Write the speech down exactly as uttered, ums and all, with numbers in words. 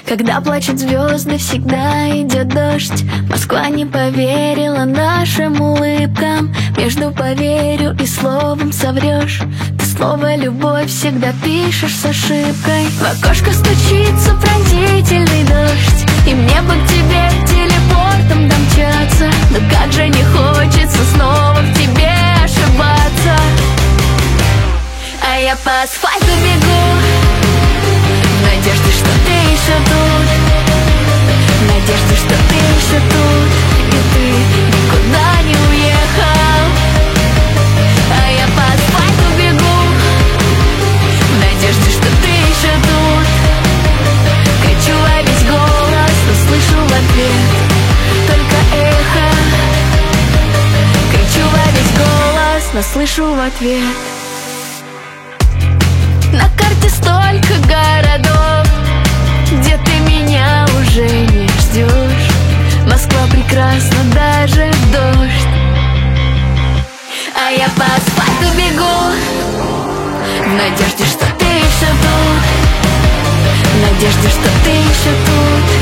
Когда плачут звезды, всегда идет дождь. Москва не поверила нашим улыбкам. Между поверю и словом соврешь. Ты слово «любовь» всегда пишешь с ошибкой. В окошко стучится пронзительный дождь, и мне бы к тебе телепортом домчаться. Но как же не хочется снова в тебе ошибаться. А я по асфальту бегу в надежде, что ты еще тут, в надежде, что ты еще тут, и ты никуда не уехал. А я по асфальту бегу в надежде, что ты еще тут. Кричу во весь голос, но слышу в ответ только эхо. Кричу во весь голос, но слышу в ответ. На карте столько городов, где ты меня уже не ждешь. Москва прекрасна даже в дождь. А я по асфальту бегу в надежде, что ты еще тут, в надежде, что ты еще тут.